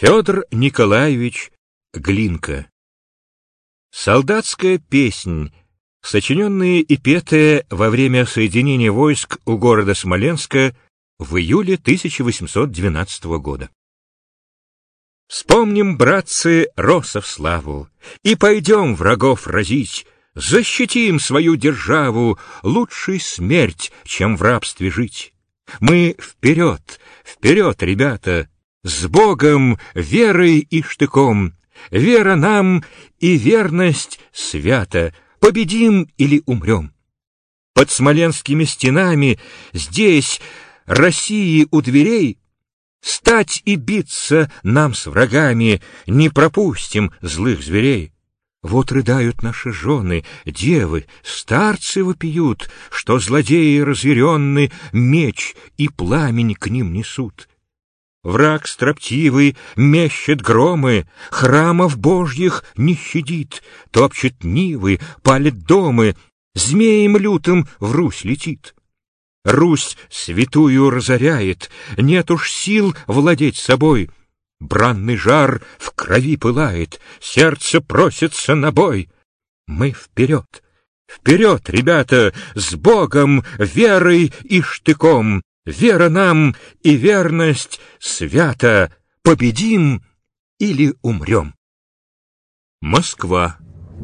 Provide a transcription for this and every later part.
Федор Николаевич Глинка. Солдатская песнь, сочиненная и петая во время соединения войск у города Смоленска в июле 1812 года. Вспомним, братцы, Росов славу, и пойдем врагов разить, защитим свою державу, лучшей смерть, чем в рабстве жить. Мы вперед, вперед, ребята, с Богом, верой и штыком, вера нам и верность свята, победим или умрем. Под смоленскими стенами, здесь, России у дверей, стать и биться нам с врагами, не пропустим злых зверей. Вот рыдают наши жены, девы, старцы вопиют, что злодеи разъяренны меч и пламень к ним несут. Враг строптивый мещет громы, храмов божьих не щадит, топчет нивы, палит домы, змеем лютым в Русь летит. Русь святую разоряет, нет уж сил владеть собой. Бранный жар в крови пылает, сердце просится на бой. Мы вперед, вперед, ребята, с Богом, верой и штыком. Вера нам и верность свята, победим или умрем. Москва.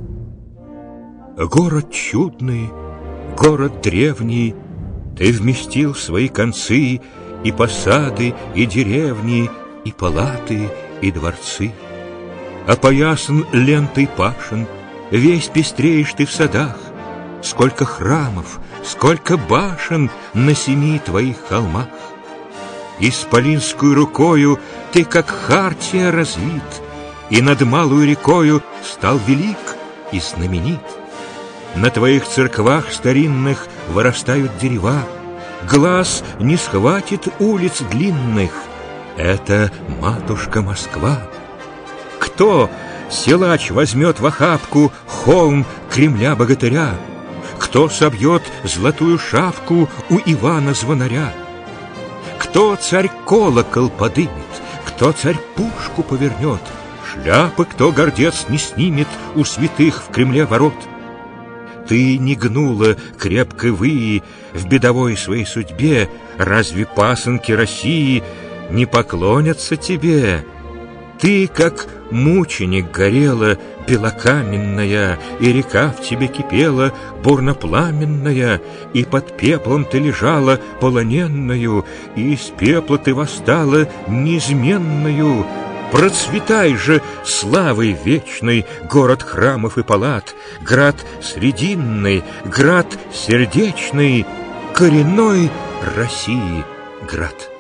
Город чудный, город древний, ты вместил в свои концы и посады, и деревни, и палаты, и дворцы. Опоясан лентой пашен, весь пестреешь ты в садах. Сколько храмов, сколько башен на 7 твоих холмах. Исполинскую рукою ты, как хартия, развит, и над малую рекою стал велик и знаменит. На твоих церквах старинных вырастают дерева, глаз не схватит улиц длинных. Это матушка Москва. Кто, силач, возьмет в охапку холм Кремля-богатыря? Кто собьет золотую шапку у Ивана Звонаря? Кто царь колокол подымет? Кто царь пушку повернет? Шляпы кто гордец не снимет у святых в Кремле ворот? Ты не гнула крепко выи в бедовой своей судьбе, разве пасынки России не поклонятся тебе? Ты, как мученик, горела белокаменная, и река в тебе кипела бурно-пламенная, и под пеплом ты лежала полоненную, и из пепла ты восстала неизменную. Процветай же славой вечной, город храмов и палат, град срединный, град сердечный, коренной России град.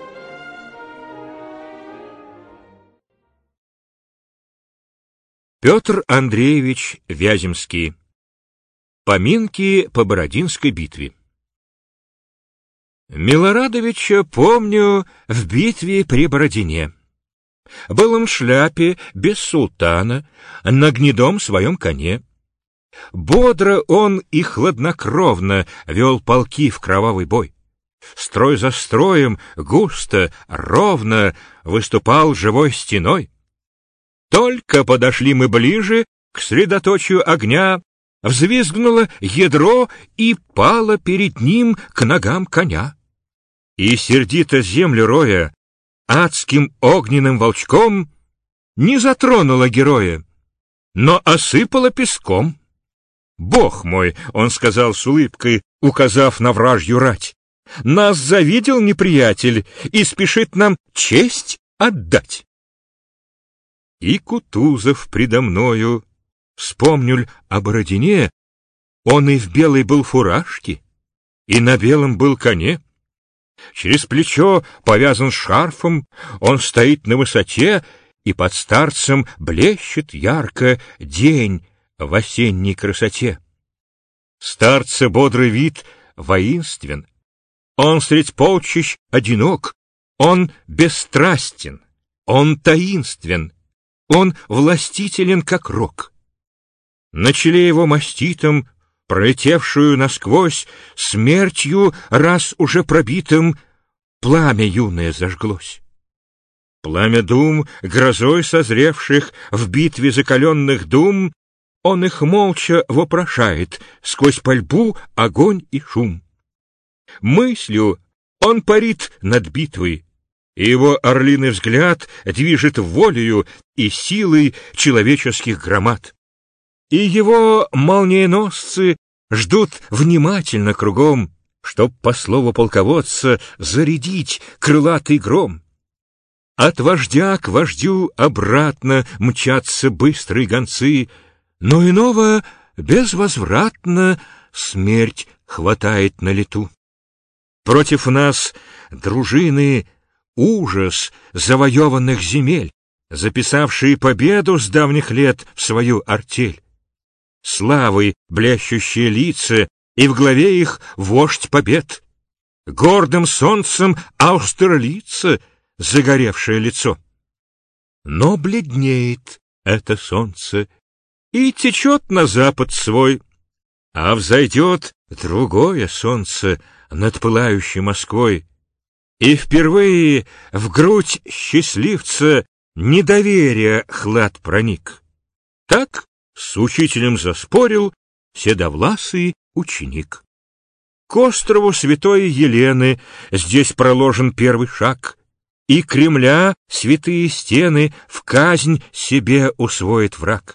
Петр Андреевич Вяземский. Поминки по Бородинской битве. Милорадовича помню в битве при Бородине. Был он в шляпе, без султана, на гнедом своем коне. Бодро он и хладнокровно вел полки в кровавый бой. Строй за строем, густо, ровно выступал живой стеной. Только подошли мы ближе к средоточию огня, взвизгнуло ядро и пало перед ним к ногам коня. И сердито землю роя, адским огненным волчком не затронуло героя, но осыпало песком. «Бог мой!» — он сказал с улыбкой, указав на вражью рать. «Нас завидел неприятель и спешит нам честь отдать». И Кутузов предо мною, вспомню о Бородине, он и в белой был фуражке, и на белом был коне. Через плечо повязан шарфом, он стоит на высоте, и под старцем блещет ярко день в осенней красоте. Старца бодрый вид воинствен, он средь полчищ одинок, он бесстрастен, он таинствен, он властителен, как рок. На челе его маститом, пролетевшую насквозь, смертью раз уже пробитым, пламя юное зажглось. Пламя дум, грозой созревших в битве закаленных дум, он их молча вопрошает сквозь пальбу, огонь и шум. Мыслью он парит над битвой, и его орлиный взгляд движет волею и силой человеческих громад. И его молниеносцы ждут внимательно кругом, чтоб, по слову полководца, зарядить крылатый гром. От вождя к вождю обратно мчатся быстрые гонцы, но иного безвозвратно смерть хватает на лету. Против нас дружины ужас завоеванных земель, записавшие победу с давних лет в свою артель. Славой блещущие лица, и в главе их вождь побед. Гордым солнцем австралийца загоревшее лицо. Но бледнеет это солнце и течет на запад свой, а взойдет другое солнце над пылающей Москвой, и впервые в грудь счастливца недоверие хлад проник. Так с учителем заспорил седовласый ученик. К острову святой Елены здесь проложен первый шаг, и Кремля святые стены в казнь себе усвоит враг.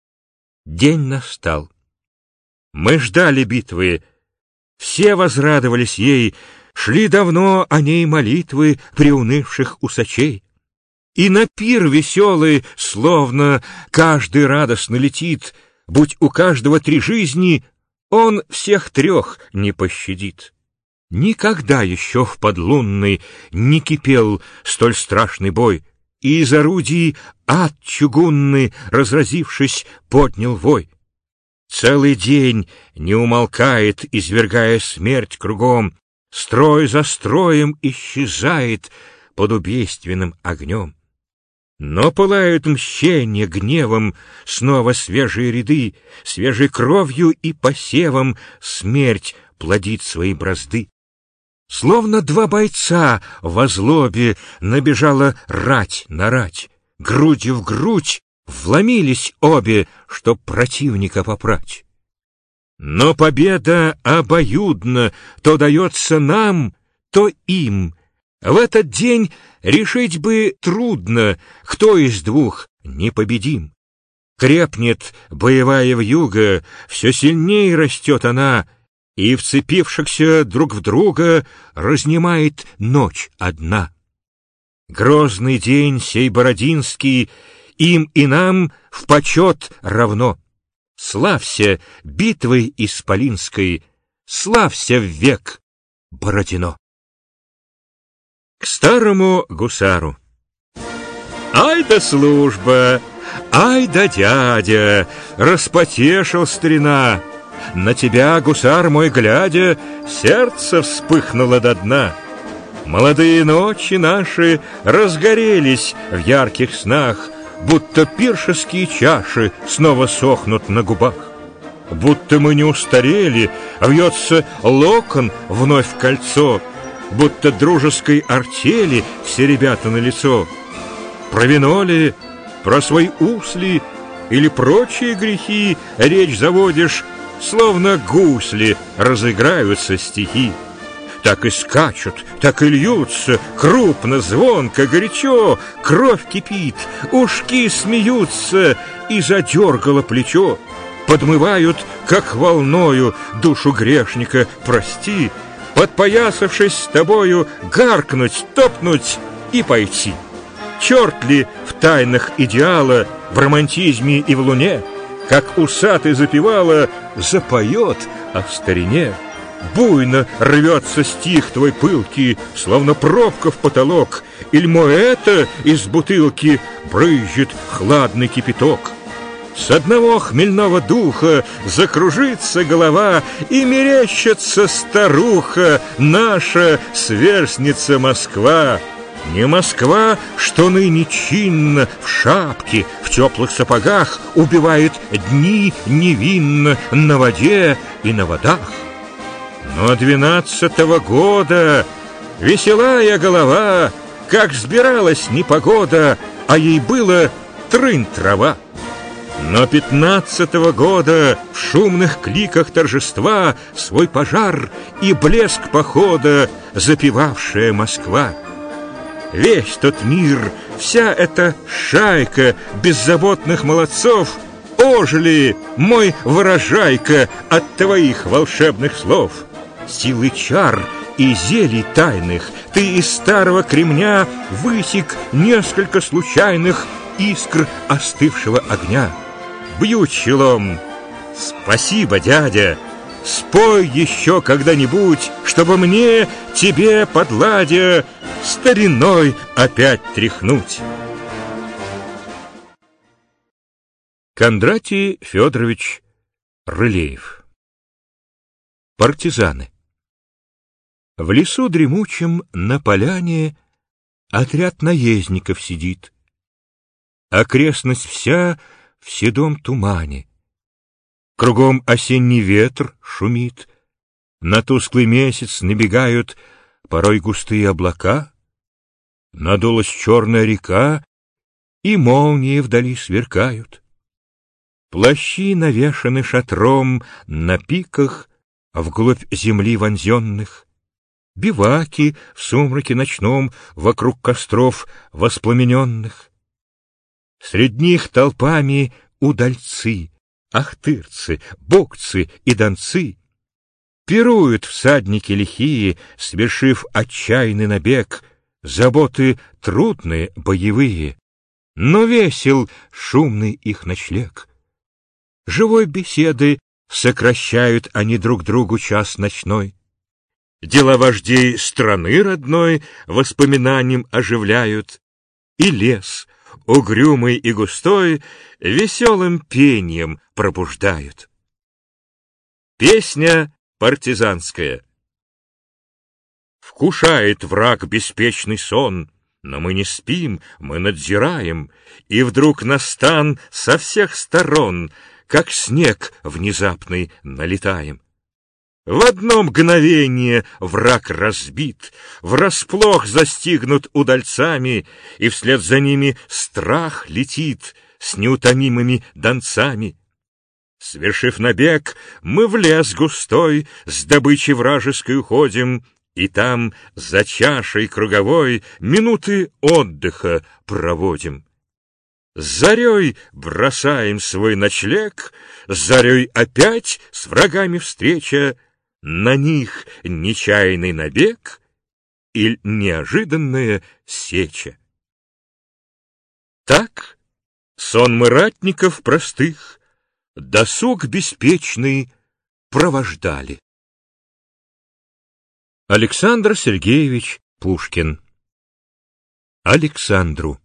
День настал. Мы ждали битвы, все возрадовались ей, шли давно о ней молитвы приунывших усачей. И на пир веселый, словно каждый радостно летит, будь у каждого 3 жизни, он всех 3 не пощадит. Никогда еще в подлунной не кипел столь страшный бой, и из орудий ад чугунный, разразившись, поднял вой. Целый день не умолкает, извергая смерть кругом, строй за строем исчезает под убийственным огнем. Но пылают мщение гневом снова свежие ряды, свежей кровью и посевом смерть плодит свои бразды. Словно 2 бойца во злобе набежала рать на рать, грудью в грудь вломились обе, чтоб противника попрать. Но победа обоюдна, то дается нам, то им. В этот день решить бы трудно, кто из 2 непобедим. Крепнет боевая вьюга, все сильнее растет она, и вцепившихся друг в друга разнимает ночь одна. Грозный день сей бородинский им и нам в почет равно. Славься битвой исполинской, славься век Бородино. К старому гусару. Ай да служба, ай да дядя, распотешил старина. На тебя, гусар мой, глядя, сердце вспыхнуло до дна. Молодые ночи наши разгорелись в ярких снах, будто пиршеские чаши снова сохнут на губах. Будто мы не устарели, вьется локон вновь в кольцо, будто дружеской артели все ребята на лицо. Про вино ли, про свои усли или прочие грехи речь заводишь, словно гусли разыграются стихи. Так и скачут, так и льются, крупно, звонко, горячо, кровь кипит, ушки смеются, и задергало плечо. Подмывают, как волною, душу грешника прости, подпоясавшись с тобою, гаркнуть, топнуть и пойти. Черт ли в тайнах идеала, в романтизме и в луне, как усатый запевала, запоет о старине. Буйно рвется стих твой пылкий, словно пробка в потолок, иль моэта из бутылки брызжет хладный кипяток. С одного хмельного духа закружится голова, и мерещится старуха, наша сверстница Москва. Не Москва, что ныне чинно в шапке, в теплых сапогах убивает дни невинно на воде и на водах. Но 12-го года веселая голова как сбиралась непогода, а ей было трынь трава. Но 15-го года в шумных кликах торжества свой пожар и блеск похода запевавшая Москва. Весь тот мир, вся эта шайка беззаботных молодцов ожили, мой выражайка, от твоих волшебных слов. Силы чар и зелий тайных ты из старого кремня высек несколько случайных искр остывшего огня. Бью челом. Спасибо, дядя. Спой еще когда-нибудь, чтобы мне, тебе, подладя, стариной опять тряхнуть. Кондратий Федорович Рылеев. Партизаны. В лесу дремучем на поляне отряд наездников сидит. Окрестность вся в седом тумане. Кругом осенний ветер шумит, на тусклый месяц набегают порой густые облака, надулась черная река, и молнии вдали сверкают. Плащи навешаны шатром на пиках вглубь земли вонзенных, биваки в сумраке ночном вокруг костров воспламененных. Средь них толпами удальцы, ахтырцы, богцы и донцы. Пируют всадники лихие, свершив отчаянный набег, заботы трудные, боевые, но весел шумный их ночлег. Живой беседы сокращают они друг другу час ночной. Дела вождей страны родной воспоминанием оживляют, и лес, угрюмый и густой, веселым пением пробуждают. Песня партизанская. Вкушает враг беспечный сон, но мы не спим, мы надзираем, и вдруг на стан со всех сторон, как снег внезапный, налетаем. В одно мгновение враг разбит, врасплох застигнут удальцами, и вслед за ними страх летит с неутомимыми донцами. Свершив набег, мы в лес густой с добычей вражеской уходим, и там за чашей круговой минуты отдыха проводим. С зарей бросаем свой ночлег, с зарей опять с врагами встреча, на них нечаянный набег или неожиданная сеча. Так сон мы ратников простых, досуг беспечный провождали. Александр Сергеевич Пушкин. Александру.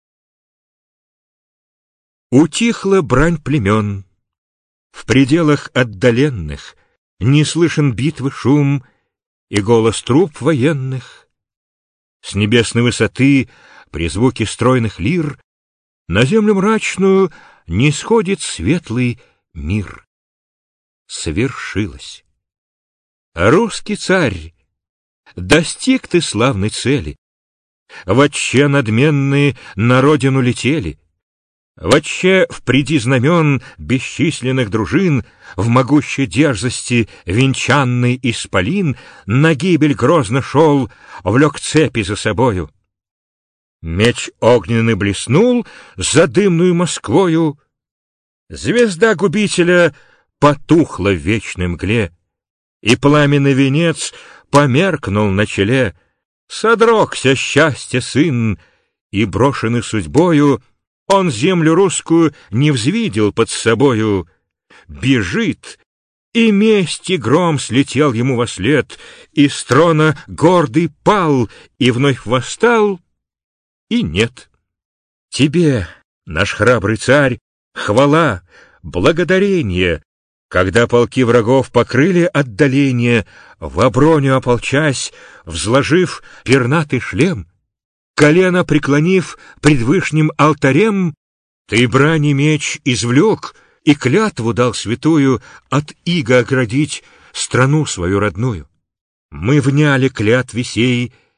Утихла брань племен, в пределах отдаленных не слышен битвы шум и голос труп военных. С небесной высоты, при звуке стройных лир, на землю мрачную не сходит светлый мир. Свершилось. Русский царь, достиг ты славной цели. Вотче надменные на родину летели. Вотче впреди знамен бесчисленных дружин, в могущей дерзости венчанный исполин на гибель грозно шел, влек цепи за собою. Меч огненный блеснул за дымную Москвою, звезда губителя потухла в вечной мгле, и пламенный венец померкнул на челе. Содрогся счастье сын, и, брошенный судьбою, он землю русскую не взвидел под собою. Бежит, и мести гром слетел ему вослед, и с трона гордый пал, и вновь восстал, и нет. Тебе, наш храбрый царь, хвала, благодарение, когда полки врагов покрыли отдаление, в оброню ополчась, взложив пернатый шлем, колено преклонив пред вышним алтарем, ты брани меч извлек и клятву дал святую от ига оградить страну свою родную. Мы вняли клятве сей,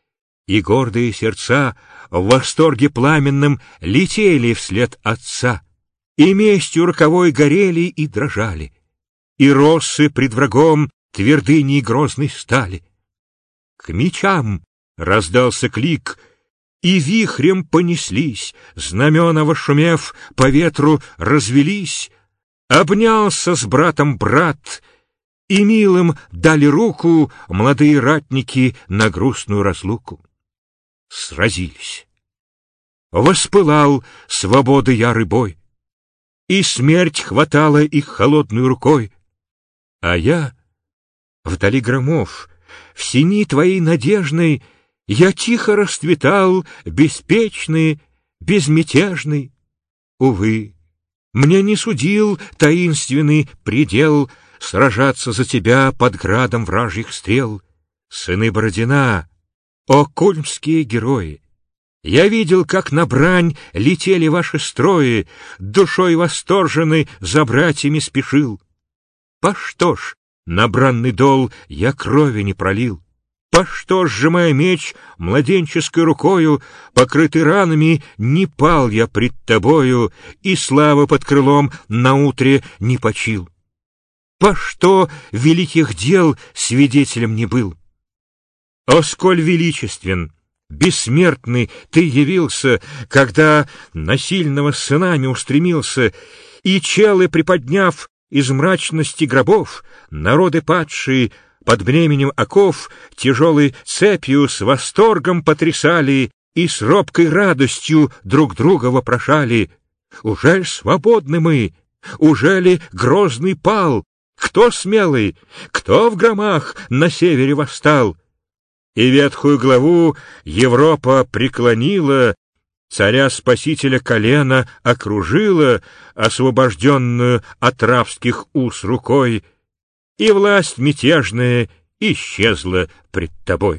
и гордые сердца в восторге пламенном летели вслед отца, и местью роковой горели и дрожали, и россы пред врагом твердыней грозной стали. К мечам раздался клик, и вихрем понеслись, знамена вошумев, по ветру развелись, обнялся с братом брат, и милым дали руку молодые ратники на грустную разлуку. Сразились. Воспылал свободы ярый бой, и смерть хватала их холодной рукой. А я, вдали громов, в сини твоей надежной, я тихо расцветал, беспечный, безмятежный. Увы, мне не судил таинственный предел сражаться за тебя под градом вражьих стрел. Сыны Бородина, о кольмские герои! Я видел, как на брань летели ваши строи, душой восторженной за братьями спешил. По что ж на бранный дол я крови не пролил? По что, сжимая меч младенческой рукою, покрытый ранами, не пал я пред тобою, и славы под крылом наутре не почил? По что великих дел свидетелем не был? О, сколь величествен, бессмертный ты явился, когда на сильного сынами устремился, и челы приподняв из мрачности гробов, народы падшие под бременем оков тяжелой цепью с восторгом потрясали и с робкой радостью друг друга вопрошали: ужель свободны мы? Ужели грозный пал? Кто смелый? Кто в громах на севере восстал? И ветхую главу Европа преклонила, царя-спасителя колена окружила, освобожденную от рабских уз рукой, и власть мятежная исчезла пред тобой.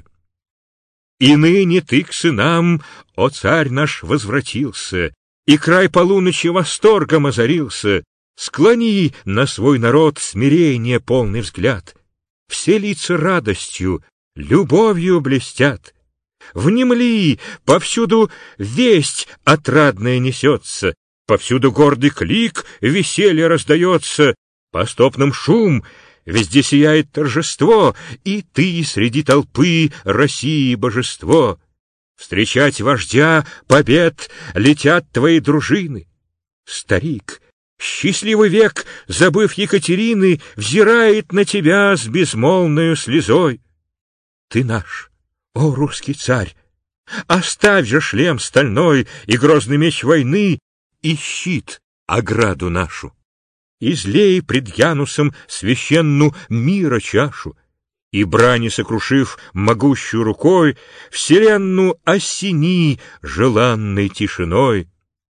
И ныне ты к сынам, о царь наш, возвратился, и край полуночи восторгом озарился. Склони на свой народ смирение полный взгляд. Все лица радостью, любовью блестят. Внемли, повсюду весть отрадная несется, повсюду гордый клик веселья раздается, по стопным шум, везде сияет торжество, и ты среди толпы России божество. Встречать вождя побед летят твои дружины. Старик, счастливый век, забыв Екатерины, взирает на тебя с безмолвною слезой. Ты наш, о русский царь! Оставь же шлем стальной и грозный меч войны, и щит, ограду нашу. Излей пред Янусом священну мира чашу, и брани сокрушив могущую рукой, вселенную осени желанной тишиной.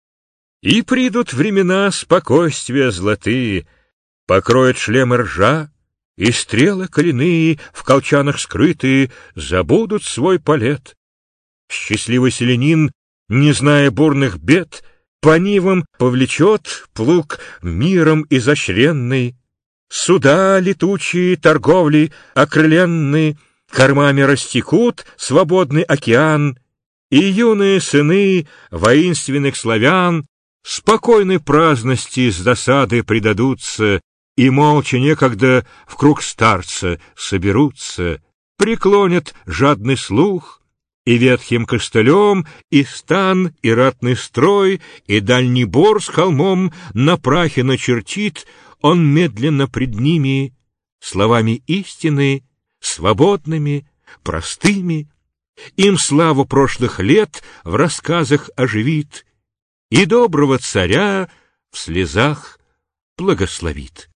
И придут времена спокойствия золотые, покроют шлемы ржа, и стрелы коляные, в колчанах скрытые, забудут свой полет. Счастливый селянин, не зная бурных бед, по нивам повлечет плуг миром изощренный. Суда летучие, торговли окрыленные, кормами растекут свободный океан, и юные сыны воинственных славян спокойной праздности с досады предадутся, и молча некогда в круг старца соберутся, преклонят жадный слух, и ветхим костылем, и стан, и ратный строй, и дальний бор с холмом на прахе начертит он медленно пред ними словами истины, свободными, простыми, им славу прошлых лет в рассказах оживит, и доброго царя в слезах благословит.